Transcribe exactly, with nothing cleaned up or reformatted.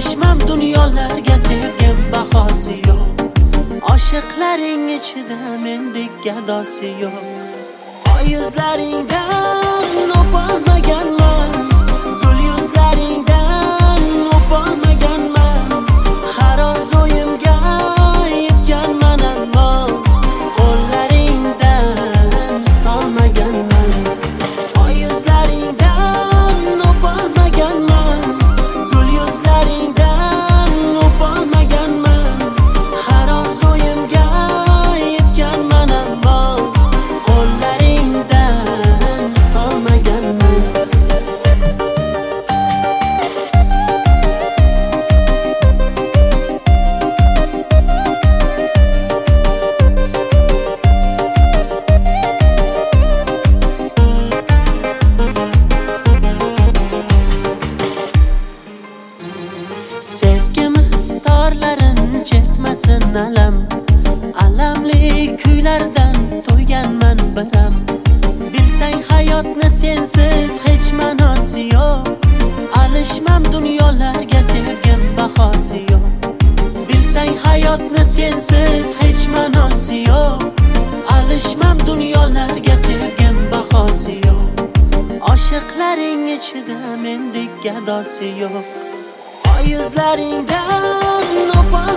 alishmam dunyolarga, sevgim bahosi yo'q. Oshiqlaring ichida mendek gadosi yo'q. Oy yuzlaringdan o'polmaganman, gul yuzlaringdan o'polmaganman. Har orzuimga yetganman, ammo qo'llaringdan tutolmaganman. Oy yuzlaringdan o'polmaganman, gul yuzlaringdan o'polmaganman. Har orzuimga yetganman, ammo qo'llaringdan tutolmaganman. Sevgimiz torlarin chertmasin alam, alamli kuylardan to'yganman biram. Bilsang hayotni sensiz hech ma'nosi yo'q. Alishmam dunyolarga, sevgim bahosi yo'q. Bilsang hayotni sensiz hech ma'nosi yo'q. Alishmam dunyolarga, sevgim bahosi yo'q. Oshiqlaring ichida mendek gadosi yo'q. Oy yuzlaringdan o'pol